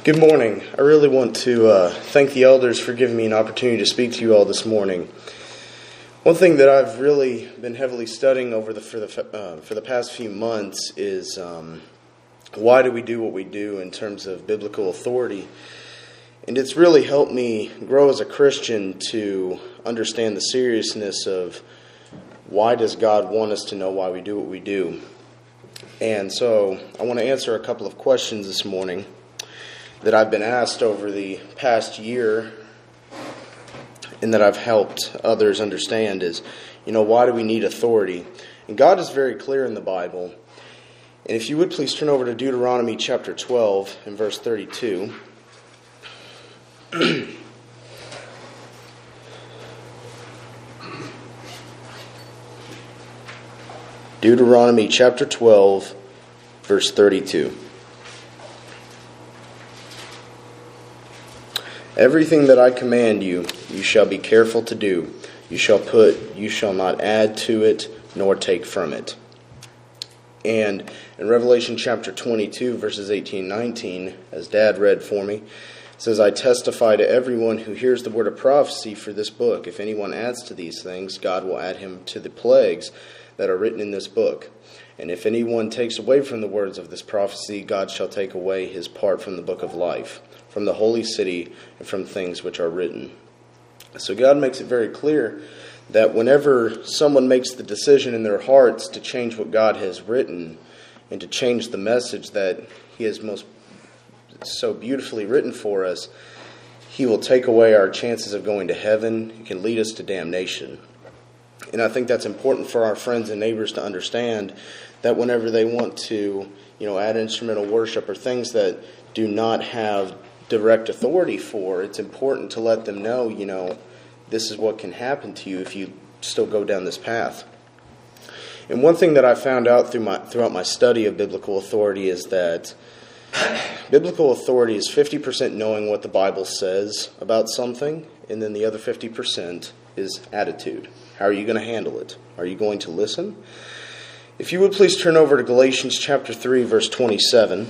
Good morning. I really want to thank the elders for giving me an opportunity to speak to you all this morning. One thing that I've really been heavily studying for the past few months is why do we do what we do in terms of biblical authority. And it's really helped me grow as a Christian to understand the seriousness of why does God want us to know why we do what we do. And so I want to answer a couple of questions this morning that I've been asked over the past year and that I've helped others understand is, why do we need authority? And God is very clear in the Bible. And if you would please turn over to Deuteronomy chapter 12 and verse 32. Deuteronomy chapter 12, verse 32. Everything that I command you, you shall be careful to do. You shall not add to it, nor take from it. And in Revelation chapter 22, verses 18 and 19, as Dad read for me, it says, I testify to everyone who hears the word of prophecy for this book. If anyone adds to these things, God will add him to the plagues that are written in this book. And if anyone takes away from the words of this prophecy, God shall take away his part from the book of life, from the holy city, and from things which are written. So God makes it very clear that whenever someone makes the decision in their hearts to change what God has written and to change the message that He has most so beautifully written for us, He will take away our chances of going to heaven. He can lead us to damnation. And I think that's important for our friends and neighbors to understand that whenever they want to, add instrumental worship or things that do not have direct authority for, it's important to let them know, this is what can happen to you if you still go down this path. And one thing that I found out throughout my study of biblical authority is that biblical authority is 50% knowing what the Bible says about something, and then the other 50% is attitude. How are you going to handle it? Are you going to listen? If you would please turn over to Galatians chapter 3, verse 27.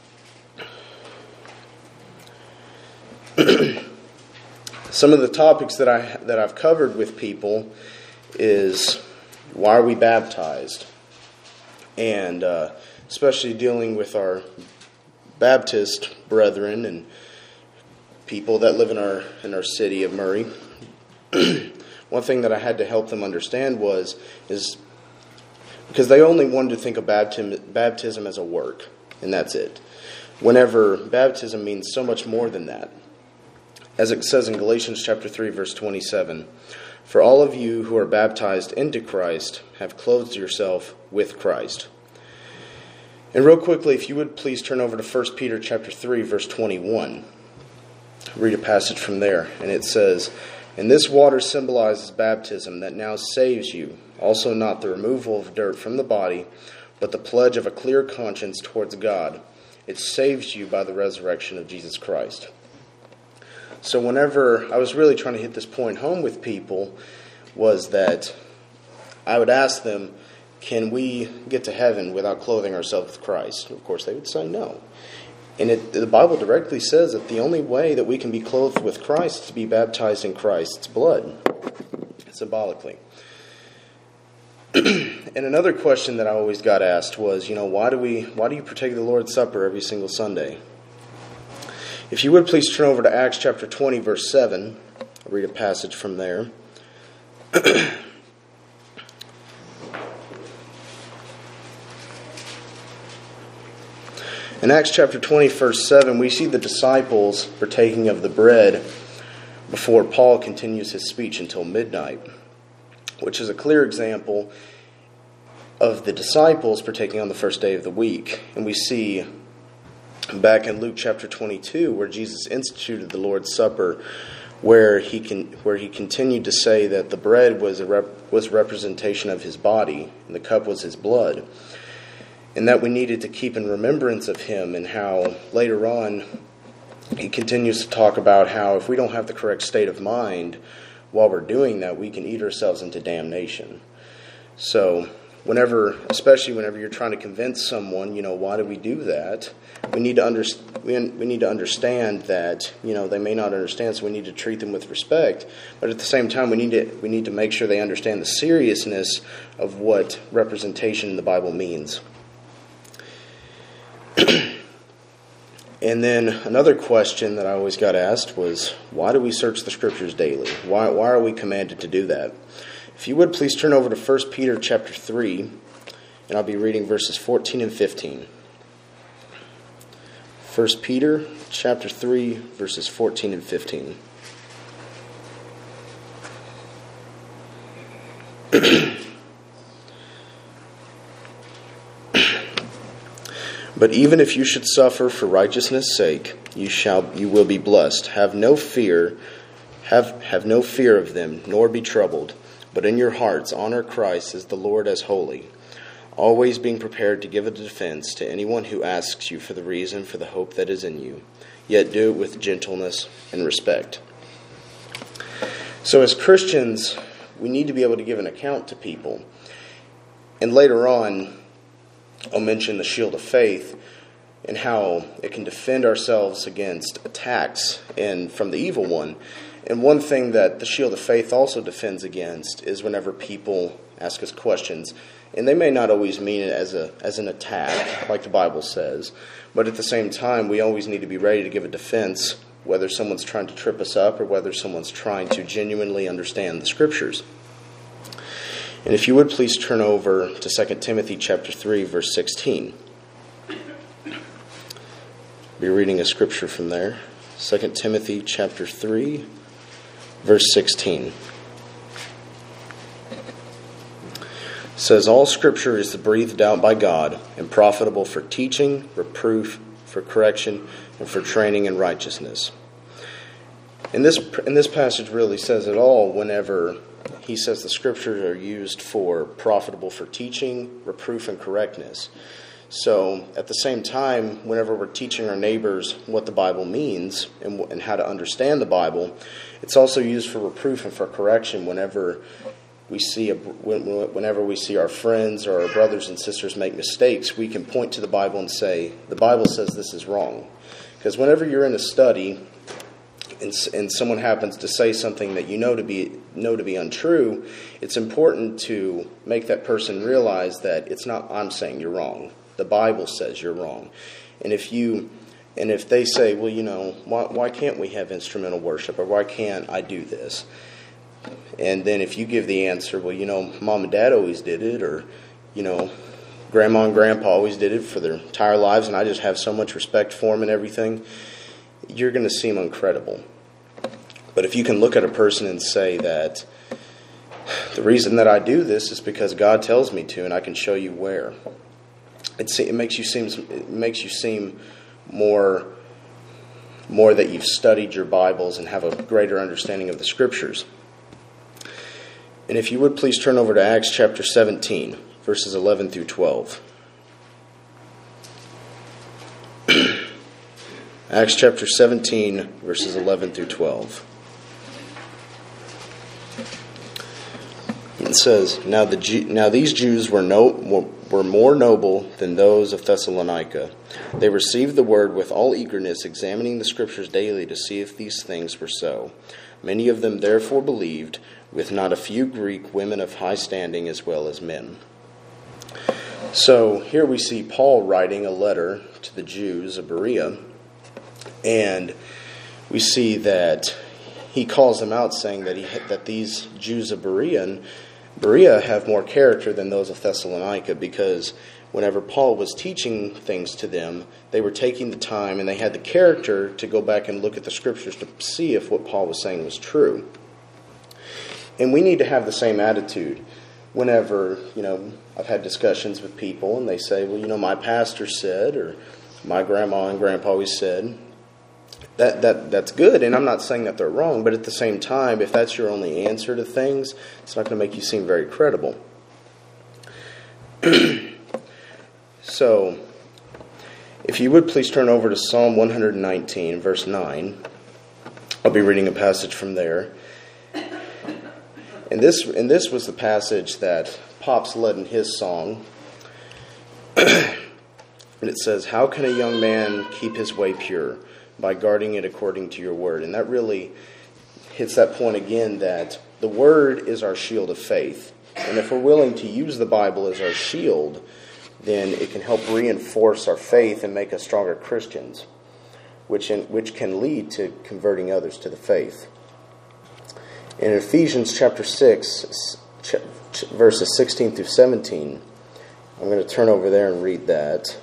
Some of the topics that I've covered with people is why are we baptized, and especially dealing with our Baptist brethren and people that live in our city of Murray. One thing that I had to help them understand is because they only wanted to think of baptism as a work, and that's it. Whenever baptism means so much more than that. As it says in Galatians chapter 3, verse 27, for all of you who are baptized into Christ have clothed yourself with Christ. And real quickly, if you would please turn over to 1 Peter chapter 3, verse 21. Read a passage from there, and it says, and this water symbolizes baptism that now saves you, also not the removal of dirt from the body, but the pledge of a clear conscience towards God. It saves you by the resurrection of Jesus Christ. So whenever I was really trying to hit this point home with people was that I would ask them, can we get to heaven without clothing ourselves with Christ? Of course, they would say no. And the Bible directly says that the only way that we can be clothed with Christ is to be baptized in Christ's blood, symbolically. And another question that I always got asked was, why do you partake of the Lord's Supper every single Sunday? If you would please turn over to Acts chapter 20, verse 7. I'll read a passage from there. In Acts chapter 20, verse 7, we see the disciples partaking of the bread before Paul continues his speech until midnight, which is a clear example of the disciples partaking on the first day of the week. And we see back in Luke chapter 22, where Jesus instituted the Lord's Supper, where he continued to say that the bread was a representation of his body, and the cup was his blood, and that we needed to keep in remembrance of him, and how later on he continues to talk about how if we don't have the correct state of mind while we're doing that, we can eat ourselves into damnation. So especially whenever you're trying to convince someone, why do we do that? We need to understand that, they may not understand, so we need to treat them with respect. But at the same time, we need to make sure they understand the seriousness of what representation in the Bible means. And then another question that I always got asked was, why do we search the Scriptures daily? Why are we commanded to do that? If you would, please turn over to 1 Peter chapter 3, and I'll be reading verses 14 and 15. 1 Peter chapter 3, verses 14 and 15. But even if you should suffer for righteousness' sake, you will be blessed. Have no fear of them, nor be troubled. But in your hearts honor Christ as the Lord as holy, always being prepared to give a defense to anyone who asks you for the reason for the hope that is in you. Yet do it with gentleness and respect. So as Christians, we need to be able to give an account to people. And later on, I'll mention the shield of faith and how it can defend ourselves against attacks and from the evil one. And one thing that the shield of faith also defends against is whenever people ask us questions. And they may not always mean it as an attack, like the Bible says. But at the same time, we always need to be ready to give a defense, whether someone's trying to trip us up or whether someone's trying to genuinely understand the Scriptures. And if you would please turn over to 2 Timothy chapter 3, verse 16. Be reading a scripture from there. 2 Timothy chapter 3, verse 16. It says, all Scripture is breathed out by God and profitable for teaching, reproof, for correction, and for training in righteousness. And this passage really says it all whenever he says the Scriptures are used for profitable for teaching, reproof, and correctness. So at the same time, whenever we're teaching our neighbors what the Bible means and how to understand the Bible, it's also used for reproof and for correction whenever we see our friends or our brothers and sisters make mistakes. We can point to the Bible and say, the Bible says this is wrong. Because whenever you're in a study and someone happens to say something that you know to be untrue, it's important to make that person realize that it's not I'm saying you're wrong. The Bible says you're wrong. And if they say, well, why can't we have instrumental worship, or why can't I do this? And then if you give the answer, well, Mom and Dad always did it, or Grandma and Grandpa always did it for their entire lives, and I just have so much respect for them and everything, you're going to seem incredible. But if you can look at a person and say that the reason that I do this is because God tells me to, and I can show you where, it makes you seem more that you've studied your Bibles and have a greater understanding of the Scriptures. And if you would please turn over to Acts chapter 17, verses 11 through 12. Acts chapter 17, verses 11 through 12. It says, Now these Jews were more noble than those of Thessalonica. They received the word with all eagerness, examining the Scriptures daily to see if these things were so. Many of them therefore believed, with not a few Greek women of high standing as well as men. So here we see Paul writing a letter to the Jews of Berea, and we see that he calls them out, saying that these Jews of Berea have more character than those of Thessalonica, because whenever Paul was teaching things to them, they were taking the time and they had the character to go back and look at the Scriptures to see if what Paul was saying was true. And we need to have the same attitude. Whenever, I've had discussions with people and they say, well, my pastor said, or my grandma and grandpa always said, that's good, and I'm not saying that they're wrong, but at the same time, if that's your only answer to things, it's not going to make you seem very credible. So, if you would please turn over to Psalm 119, verse 9. I'll be reading a passage from there. And this was the passage that Pops led in his song. And it says, "How can a young man keep his way pure? By guarding it according to your word." And that really hits that point again, that the word is our shield of faith. And if we're willing to use the Bible as our shield, then it can help reinforce our faith and make us stronger Christians, which can lead to converting others to the faith. In Ephesians chapter 6, verses 16 through 17, I'm going to turn over there and read that.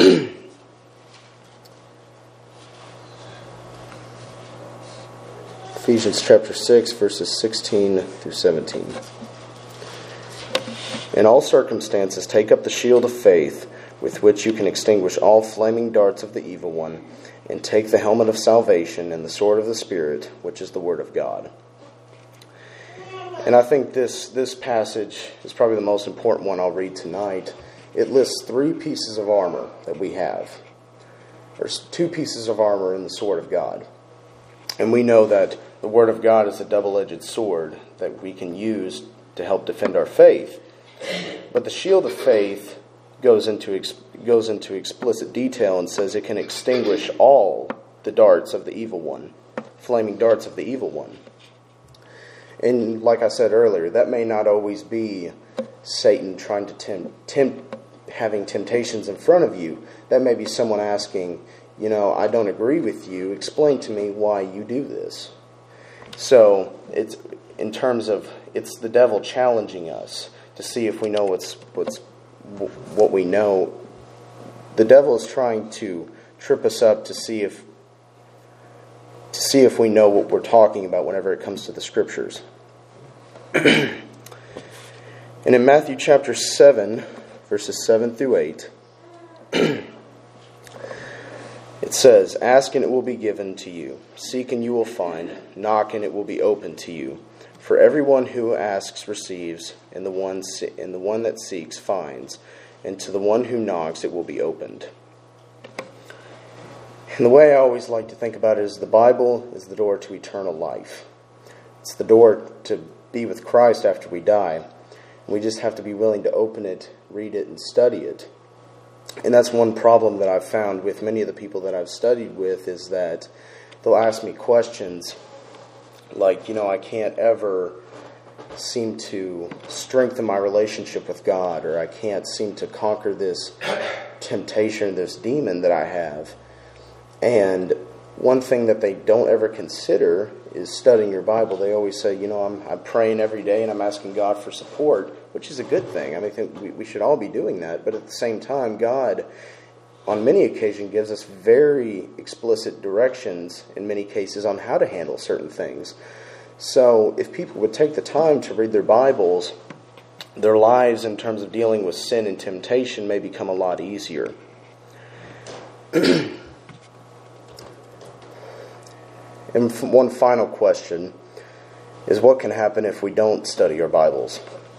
Ephesians chapter 6, verses 16 through 17. "In all circumstances, take up the shield of faith, with which you can extinguish all flaming darts of the evil one, and take the helmet of salvation and the sword of the Spirit, which is the word of God." And I think this passage is probably the most important one I'll read tonight. It lists 3 pieces of armor that we have. There's 2 pieces of armor in the sword of God. And we know that the word of God is a double-edged sword that we can use to help defend our faith. But the shield of faith goes into explicit detail and says it can extinguish all the darts of the evil one, flaming darts of the evil one. And like I said earlier, that may not always be Satan trying to having temptations in front of you. That may be someone asking, "I don't agree with you. Explain to me why you do this." So it's the devil challenging us to see if we know what we know. The devil is trying to trip us up to see if we know what we're talking about whenever it comes to the Scriptures. And in Matthew chapter 7, verses 7 through 8, it says, "Ask and it will be given to you. Seek and you will find. Knock and it will be opened to you. For everyone who asks receives, and the one that seeks finds, and to the one who knocks it will be opened." And the way I always like to think about it is the Bible is the door to eternal life. It's the door to be with Christ after we die. We just have to be willing to open it, read it, and study it. And that's one problem that I've found with many of the people that I've studied with, is that they'll ask me questions like, I can't ever seem to strengthen my relationship with God, or I can't seem to conquer this temptation, this demon that I have. And one thing that they don't ever consider is studying your Bible. They always say, I'm praying every day and I'm asking God for support, which is a good thing. I think we should all be doing that. But at the same time, God, on many occasions, gives us very explicit directions, in many cases, on how to handle certain things. So if people would take the time to read their Bibles, their lives in terms of dealing with sin and temptation may become a lot easier. And one final question is, what can happen if we don't study our Bibles?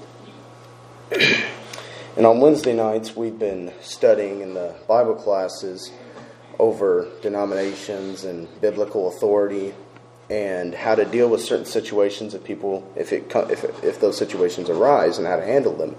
And on Wednesday nights, we've been studying in the Bible classes over denominations and biblical authority, and how to deal with certain situations of people if those situations arise, and how to handle them.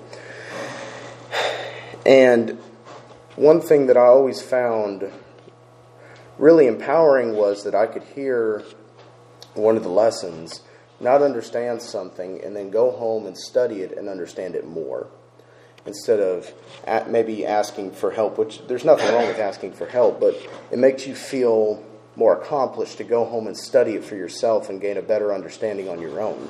And one thing that I always found really empowering was that I could hear one of the lessons, not understand something, and then go home and study it and understand it more, instead of maybe asking for help, which there's nothing wrong with asking for help, but it makes you feel more accomplished to go home and study it for yourself and gain a better understanding on your own.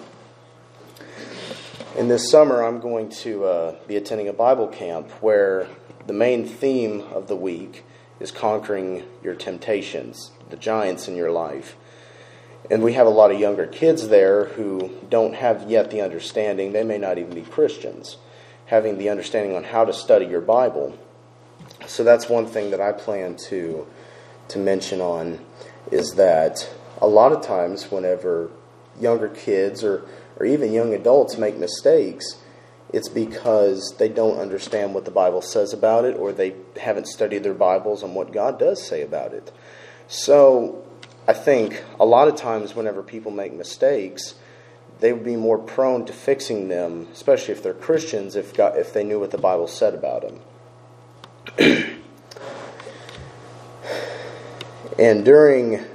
And this summer, I'm going to be attending a Bible camp where the main theme of the week is conquering your temptations, the giants in your life. And we have a lot of younger kids there who don't have yet the understanding, they may not even be Christians, having the understanding on how to study your Bible. So that's one thing that I plan to mention on, is that a lot of times whenever younger kids or even young adults make mistakes, it's because they don't understand what the Bible says about it, or they haven't studied their Bibles on what God does say about it. So I think a lot of times whenever people make mistakes, they would be more prone to fixing them, especially if they're Christians, if they knew what the Bible said about them. And during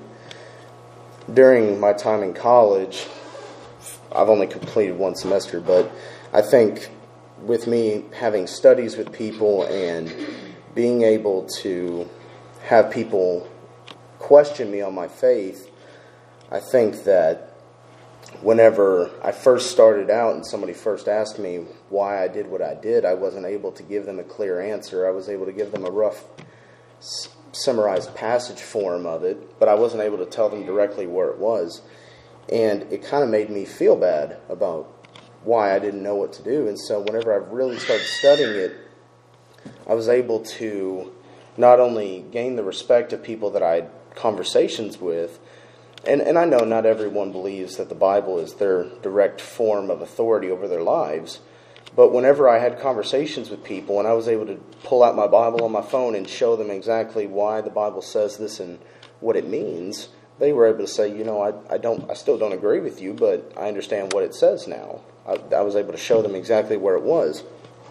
my time in college, I've only completed one semester, but I think with me having studies with people and being able to have people question me on my faith, I think that whenever I first started out and somebody first asked me why I did what I did, I wasn't able to give them a clear answer. I was able to give them a rough summarized passage form of it, but I wasn't able to tell them directly where it was. And it kind of made me feel bad about why I didn't know what to do. And so whenever I really started studying it, I was able to not only gain the respect of people that I had conversations with, and I know not everyone believes that the Bible is their direct form of authority over their lives, but whenever I had conversations with people and I was able to pull out my Bible on my phone and show them exactly why the Bible says this and what it means, they were able to say, I still don't agree with you, but I understand what it says now. I was able to show them exactly where it was.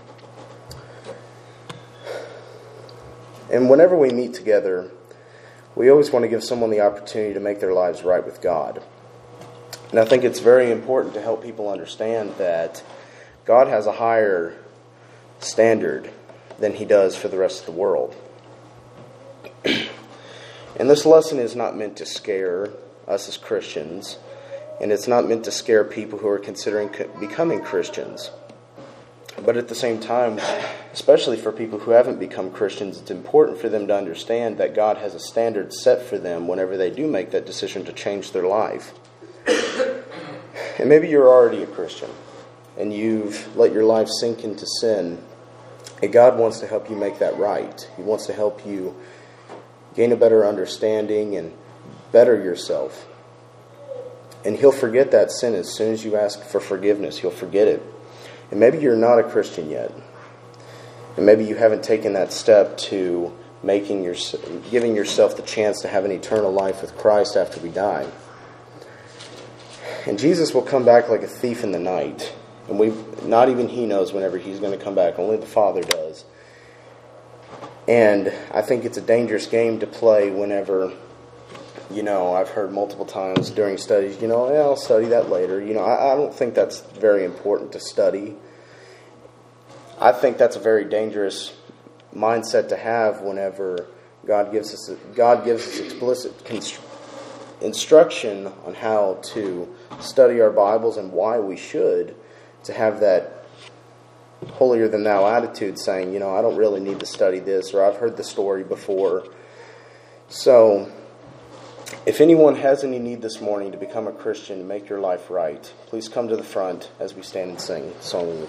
And whenever we meet together, we always want to give someone the opportunity to make their lives right with God. And I think it's very important to help people understand that God has a higher standard than He does for the rest of the world. And this lesson is not meant to scare us as Christians, and it's not meant to scare people who are considering becoming Christians. But at the same time, especially for people who haven't become Christians, it's important for them to understand that God has a standard set for them whenever they do make that decision to change their life. And maybe you're already a Christian, and you've let your life sink into sin, and God wants to help you make that right. He wants to help you gain a better understanding and better yourself. And He'll forget that sin as soon as you ask for forgiveness. He'll forget it. And maybe you're not a Christian yet. And maybe you haven't taken that step to giving yourself the chance to have an eternal life with Christ after we die. And Jesus will come back like a thief in the night. And not even He knows whenever He's going to come back. Only the Father does. And I think it's a dangerous game to play whenever, I've heard multiple times during studies, I'll study that later. I don't think that's very important to study. I think that's a very dangerous mindset to have whenever God gives us explicit instruction on how to study our Bibles and why we should, to have that holier-than-thou attitude saying, I don't really need to study this, or I've heard the story before. So, if anyone has any need this morning to become a Christian and make your life right, please come to the front as we stand and sing Song of the